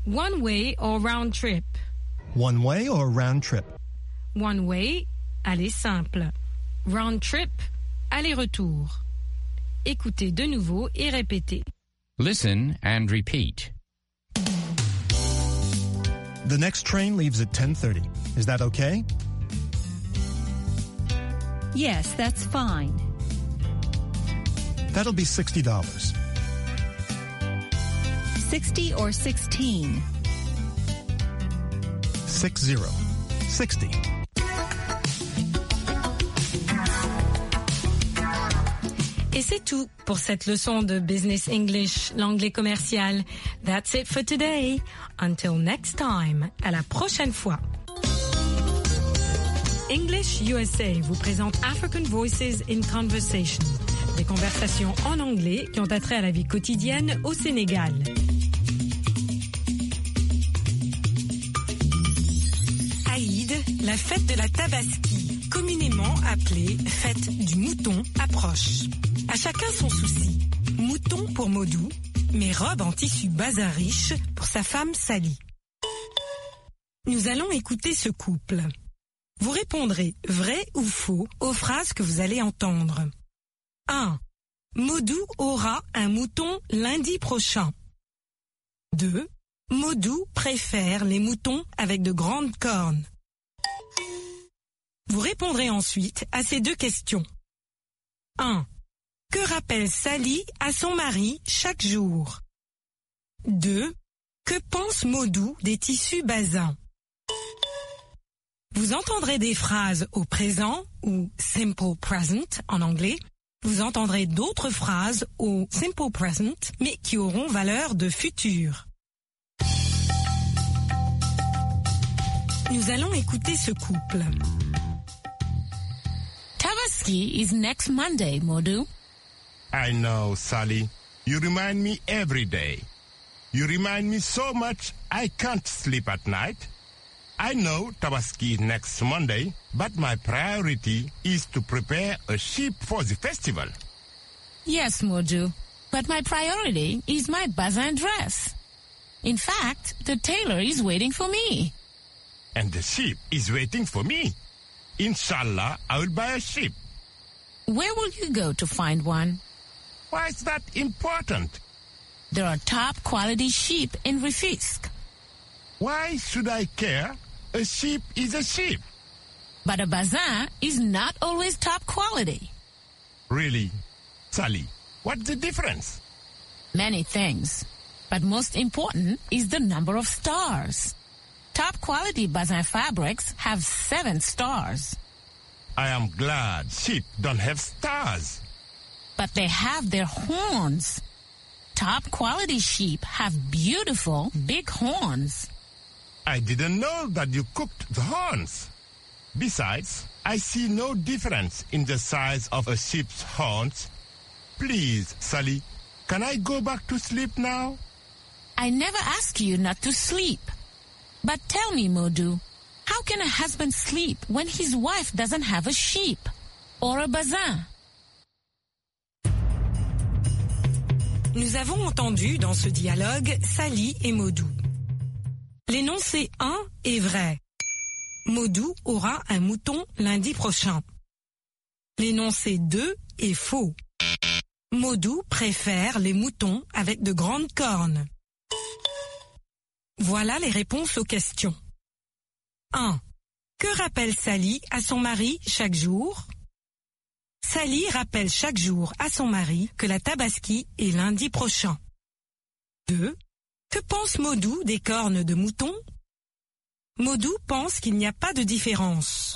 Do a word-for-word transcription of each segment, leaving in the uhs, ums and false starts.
One way or round trip? One way or round trip? One way, aller simple. Round trip, aller-retour. Écoutez de nouveau et répétez. Listen and repeat. The next train leaves at ten thirty. Is that okay? Yes, that's fine. That'll be sixty dollars. Sixty or sixteen? Six zero. Sixty. Et c'est tout pour cette leçon de Business English, l'anglais commercial. That's it for today. Until next time. À la prochaine fois. English U S A vous présente African Voices in Conversation. Des conversations en anglais qui ont attrait à la vie quotidienne au Sénégal. Aïd, la fête de la Tabaski, communément appelée fête du mouton, approche. À chacun son souci. Mouton pour Modou, mais robe en tissu bazin riche pour sa femme Sally. Nous allons écouter ce couple. Vous répondrez vrai ou faux aux phrases que vous allez entendre. un. Modou aura un mouton lundi prochain. deux. Modou préfère les moutons avec de grandes cornes. Vous répondrez ensuite à ces deux questions. un. Que rappelle Sally à son mari chaque jour? deux. Que pense Modou des tissus bazins? Vous entendrez des phrases au présent ou simple present en anglais. Vous entendrez d'autres phrases au simple present mais qui auront valeur de futur. Nous allons écouter ce couple. Tabaski is next Monday, Modou. I know, Sally. You remind me every day. You remind me so much I can't sleep at night. I know Tabaski is next Monday, but my priority is to prepare a sheep for the festival. Yes, Modou, but my priority is my bazin dress. In fact, the tailor is waiting for me. And the sheep is waiting for me. Inshallah, I will buy a sheep. Where will you go to find one? Why is that important? There are top quality sheep in Rufisque. Why should I care? A sheep is a sheep. But a bazin is not always top quality. Really? Sally, what's the difference? Many things. But most important is the number of stars. Top quality bazin fabrics have seven stars. I am glad sheep don't have stars. But they have their horns. Top quality sheep have beautiful big horns. I didn't know that you cooked the horns. Besides, I see no difference in the size of a sheep's horns. Please, Sally, can I go back to sleep now? I never ask you not to sleep. But tell me, Modou, how can a husband sleep when his wife doesn't have a sheep or a bazin? Nous avons entendu dans ce dialogue Sally et Modou. L'énoncé un est vrai. Modou aura un mouton lundi prochain. L'énoncé deux est faux. Modou préfère les moutons avec de grandes cornes. Voilà les réponses aux questions. un. Que rappelle Sally à son mari chaque jour? Sally rappelle chaque jour à son mari que la Tabaski est lundi prochain. deux. Que pense Modou des cornes de mouton? Modou pense qu'il n'y a pas de différence.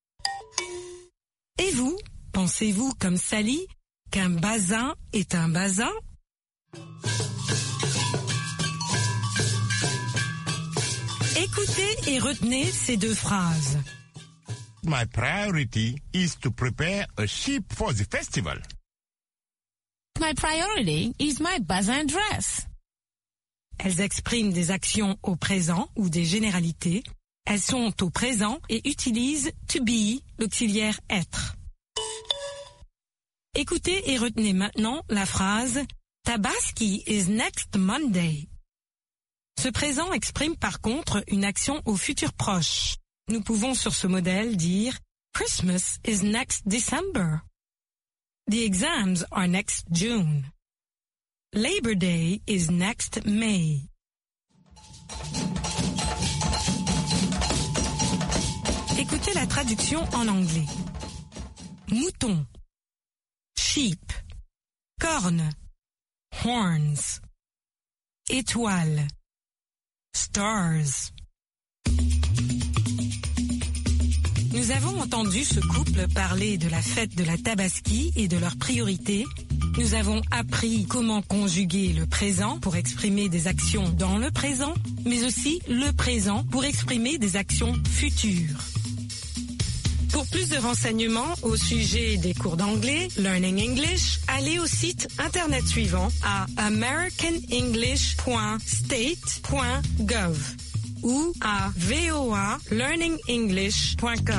Et vous, pensez-vous comme Sally qu'un bazin est un bazin? Écoutez et retenez ces deux phrases. My priority is to prepare a sheep for the festival. My priority is my bazin dress. Elles expriment des actions au présent ou des généralités. Elles sont au présent et utilisent to be, l'auxiliaire être. Écoutez et retenez maintenant la phrase Tabaski is next Monday. Ce Ce présent exprime par contre une action au futur proche. Nous pouvons sur ce modèle dire Christmas is next December. The exams are next June. Labor Day is next May. Écoutez la traduction en anglais. Mouton, sheep, corne, horns, étoile, stars. Nous avons entendu ce couple parler de la fête de la Tabaski et de leurs priorités. Nous avons appris comment conjuguer le présent pour exprimer des actions dans le présent, mais aussi le présent pour exprimer des actions futures. Pour plus de renseignements au sujet des cours d'anglais, Learning English, allez au site internet suivant à american english point state point gov ou à v o a learning english point com.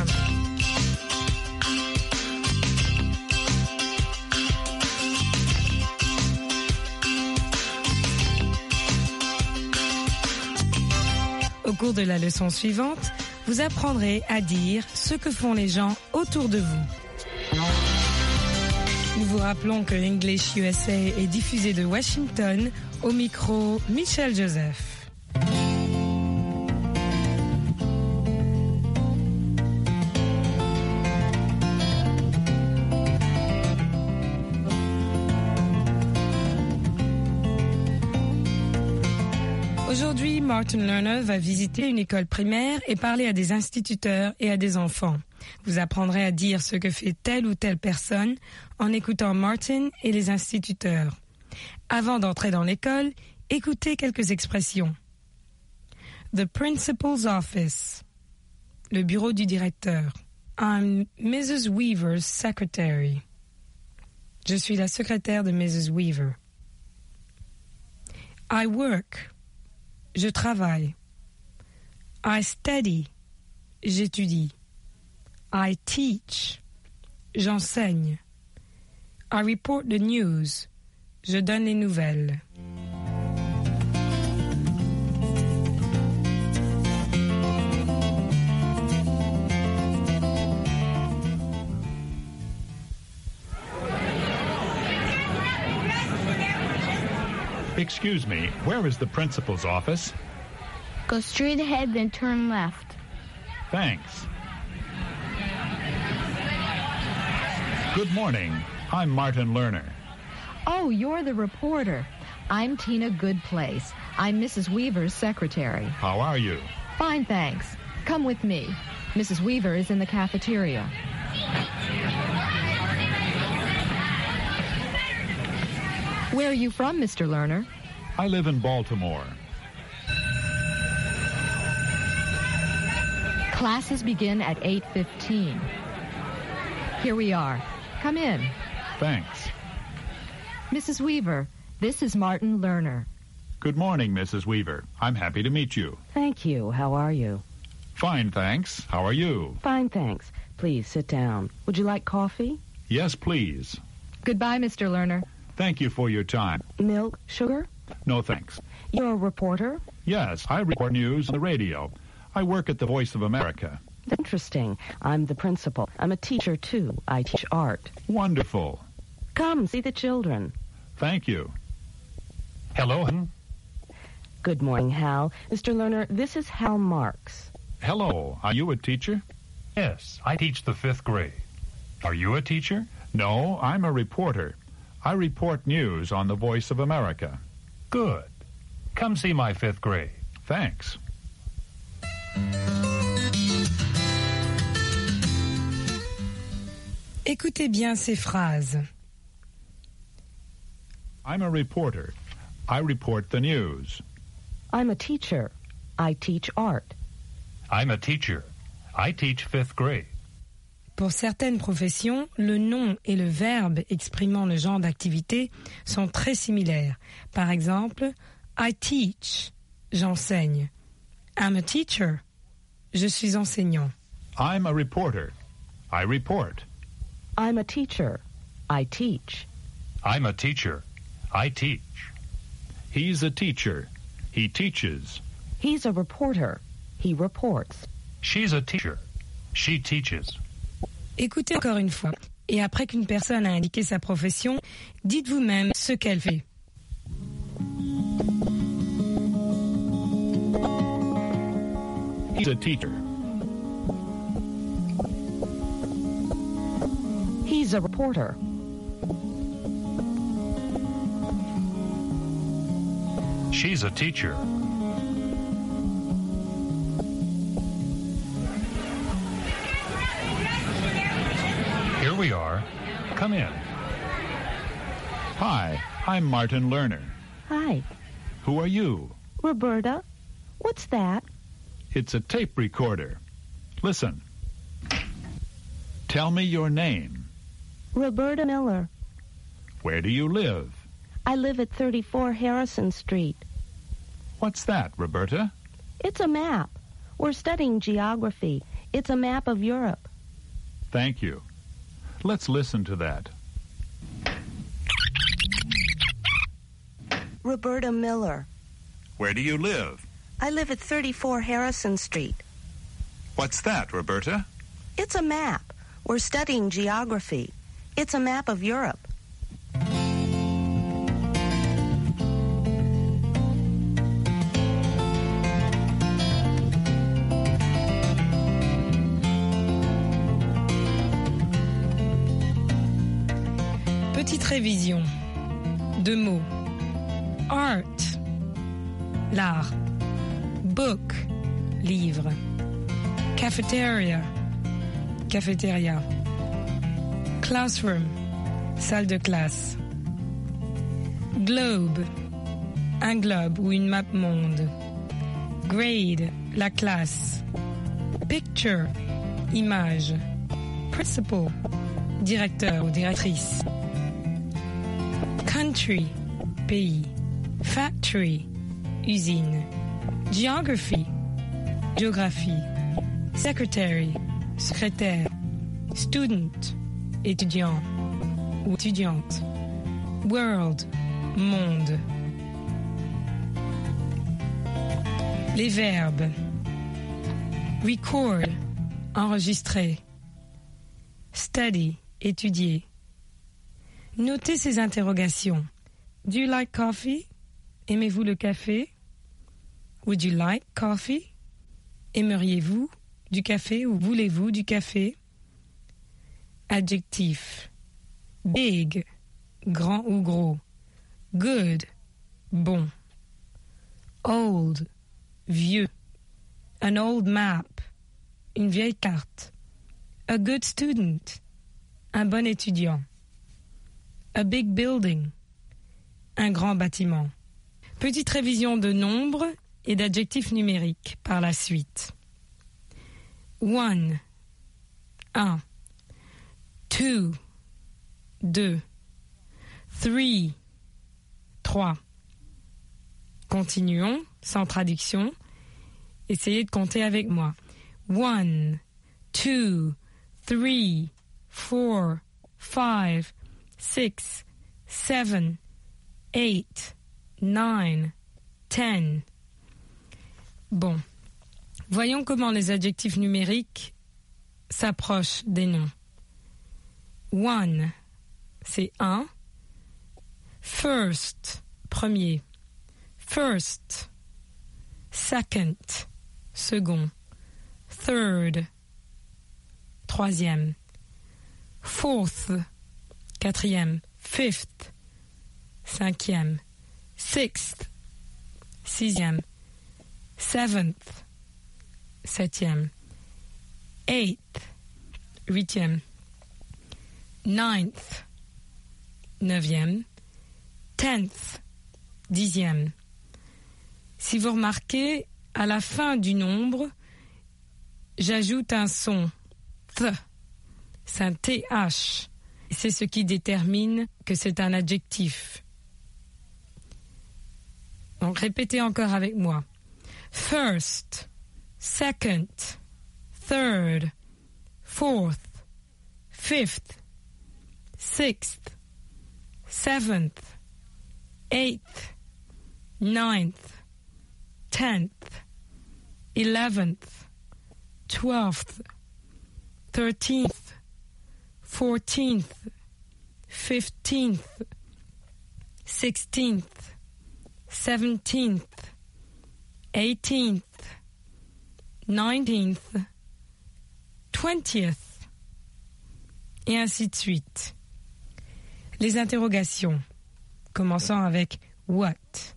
Au cours de la leçon suivante, vous apprendrez à dire ce que font les gens autour de vous. Nous vous rappelons que English U S A est diffusé de Washington, au micro Michel Joseph. Aujourd'hui, Martin Lerner va visiter une école primaire et parler à des instituteurs et à des enfants. Vous apprendrez à dire ce que fait telle ou telle personne en écoutant Martin et les instituteurs. Avant d'entrer dans l'école, écoutez quelques expressions. The principal's office. Le bureau du directeur. I'm Missus Weaver's secretary. Je suis la secrétaire de Missus Weaver. I work. Je travaille. I study. J'étudie. I teach. J'enseigne. I report the news. Je donne les nouvelles. Excuse me, where is the principal's office? Go straight ahead, then turn left. Thanks. Good morning. I'm Martin Lerner. Oh, you're the reporter. I'm Tina Goodplace. I'm Missus Weaver's secretary. How are you? Fine, thanks. Come with me. Missus Weaver is in the cafeteria. Where are you from, Mister Lerner? I live in Baltimore. Classes begin at eight fifteen. Here we are. Come in. Thanks. Missus Weaver, this is Martin Lerner. Good morning, Missus Weaver. I'm happy to meet you. Thank you. How are you? Fine, thanks. How are you? Fine, thanks. Please sit down. Would you like coffee? Yes, please. Goodbye, Mister Lerner. Thank you for your time. Milk, sugar? No, thanks. You're a reporter? Yes, I report news on the radio. I work at the Voice of America. Interesting. I'm the principal. I'm a teacher, too. I teach art. Wonderful. Come, see the children. Thank you. Hello. Good morning, Hal. Mister Lerner, this is Hal Marks. Hello. Are you a teacher? Yes, I teach the fifth grade. Are you a teacher? No, I'm a reporter. I report news on the Voice of America. Good. Come see my fifth grade. Thanks. Écoutez bien ces phrases. I'm a reporter. I report the news. I'm a teacher. I teach art. I'm a teacher. I teach fifth grade. Pour certaines professions, le nom et le verbe exprimant le genre d'activité sont très similaires. Par exemple, I teach, j'enseigne. I'm a teacher, je suis enseignant. I'm a reporter. I report. I'm a teacher. I teach. I'm a teacher. I teach. He's a teacher. He teaches. He's a reporter. He reports. She's a teacher. She teaches. Écoutez encore une fois. Et après qu'une personne a indiqué sa profession, dites vous-même ce qu'elle fait. He's a teacher. He's a reporter. She's a teacher. Here we are. Come in. Hi, I'm Martin Lerner. Hi. Who are you? Roberta. What's that? It's a tape recorder. Listen. Tell me your name. Roberta Miller. Where do you live? I live at thirty-four Harrison Street. What's that, Roberta? It's a map. We're studying geography. It's a map of Europe. Thank you. Let's listen to that. Roberta Miller. Where do you live? I live at thirty-four Harrison Street. What's that, Roberta? It's a map. We're studying geography. It's a map of Europe. Petite révision. Deux mots. Art, l'art. Book, livre. Cafeteria, cafétéria. Classroom, salle de classe. Globe, un globe ou une map monde. Grade, la classe. Picture, image. Principal, directeur ou directrice. Country, pays. Factory, usine. Geography, géographie. Secretary, secrétaire. Student, étudiant ou étudiante. World, monde. Les verbes. Record, enregistrer. Study, étudier. Notez ces interrogations. Do you like coffee? Aimez-vous le café? Would you like coffee? Aimeriez-vous du café ou voulez-vous du café? Adjectif. Big, grand ou gros. Good, bon. Old, vieux. An old map, une vieille carte. A good student, un bon étudiant. A big building, un grand bâtiment. Petite révision de nombres et d'adjectifs numériques par la suite. One, un. Two, deux. Three, trois. Continuons, sans traduction. Essayez de compter avec moi. One, two, three, four, five, six, seven, eight, nine, ten. Bon. Voyons comment les adjectifs numériques s'approchent des noms. One, c'est un. First, premier. First. Second, second. Third, troisième. Fourth, quatrième. Fifth, cinquième. Sixth, sixième. Seventh, septième. Eighth, huitième. Ninth, neuvième. Tenth, dixième. Si vous remarquez, à la fin du nombre, j'ajoute un son th. C'est un th. C'est ce qui détermine que c'est un adjectif. Donc répétez encore avec moi. First, second, third, fourth, fifth, sixth, seventh, eighth, ninth, tenth, eleventh, twelfth, thirteenth, fourteenth, fifteenth, sixteenth, seventeenth, eighteenth, nineteenth, twentieth, et ainsi de suite. Les interrogations, commençant avec what.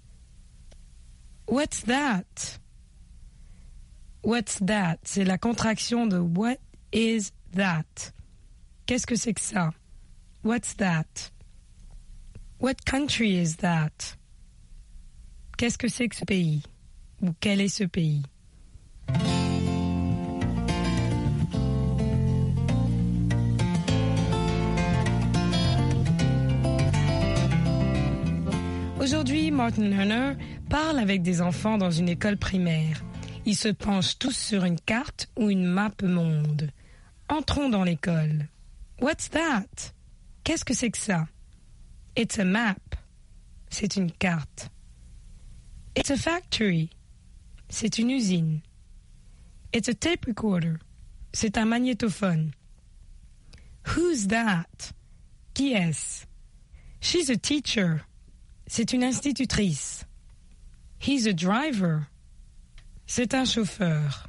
What's that? What's that? C'est la contraction de what is that? Qu'est-ce que c'est que ça? What's that? What country is that? Qu'est-ce que c'est que ce pays? Ou quel est ce pays? Aujourd'hui, Martin Lerner parle avec des enfants dans une école primaire. Ils se penchent tous sur une carte ou une map monde. Entrons dans l'école. What's that? Qu'est-ce que c'est que ça? It's a map. C'est une carte. It's a factory. C'est une usine. It's a tape recorder. C'est un magnétophone. Who's that? Qui est-ce? She's a teacher. C'est une institutrice. He's a driver. C'est un chauffeur.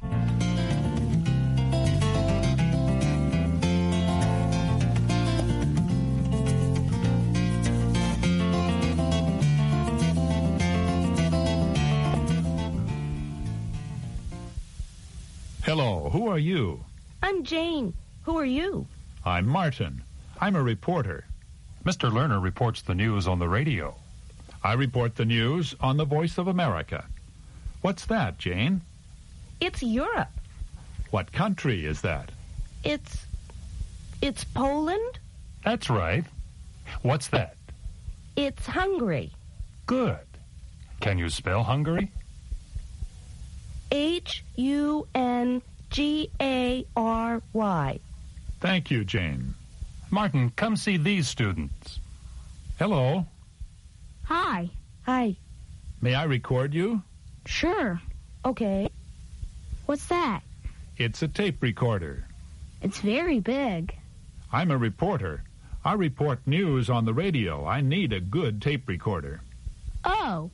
Hello, who are you? I'm Jane. Who are you? I'm Martin. I'm a reporter. Mister Lerner reports the news on the radio. I report the news on the Voice of America. What's that, Jane? It's Europe. What country is that? It's... it's Poland? That's right. What's that? It's Hungary. Good. Can you spell Hungary? H U N G A R Y. Thank you, Jane. Martin, come see these students. Hello. Hi. Hi. May I record you? Sure. Okay. What's that? It's a tape recorder. It's very big. I'm a reporter. I report news on the radio. I need a good tape recorder. Oh.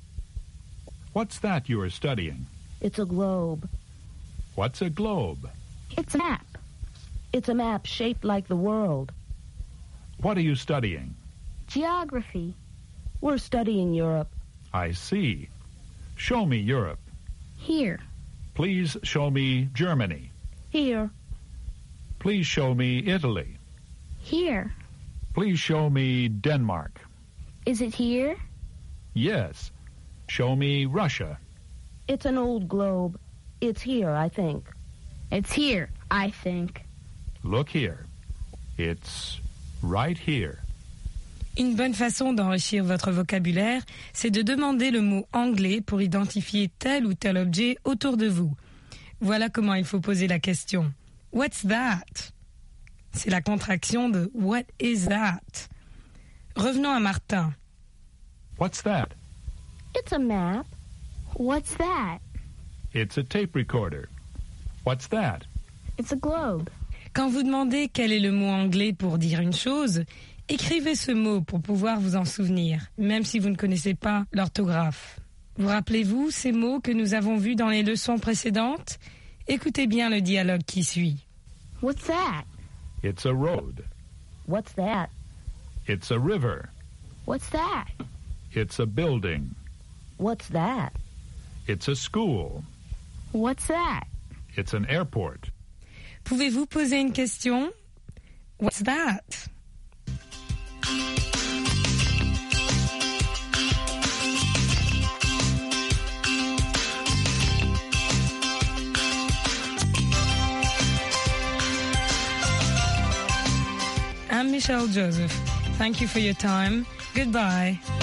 What's that you are studying? It's a globe. What's a globe? It's a map. It's a map shaped like the world. What are you studying? Geography. We're studying Europe. I see. Show me Europe. Here. Please show me Germany. Here. Please show me Italy. Here. Please show me Denmark. Is it here? Yes. Show me Russia. It's an old globe. It's here, I think. It's here, I think. Look here. It's right here. Une bonne façon d'enrichir votre vocabulaire, c'est de demander le mot anglais pour identifier tel ou tel objet autour de vous. Voilà comment il faut poser la question. What's that? C'est la contraction de What is that? Revenons à Martin. What's that? It's a map. What's that? It's a tape recorder. What's that? It's a globe. Quand vous demandez quel est le mot anglais pour dire une chose, écrivez ce mot pour pouvoir vous en souvenir, même si vous ne connaissez pas l'orthographe. Vous rappelez-vous ces mots que nous avons vus dans les leçons précédentes? Écoutez bien le dialogue qui suit. What's that? It's a road. What's that? It's a river. What's that? It's a building. What's that? It's a school. What's that? It's an airport. Pouvez-vous poser une question? What's that? I'm Michelle Joseph. Thank you for your time. Goodbye.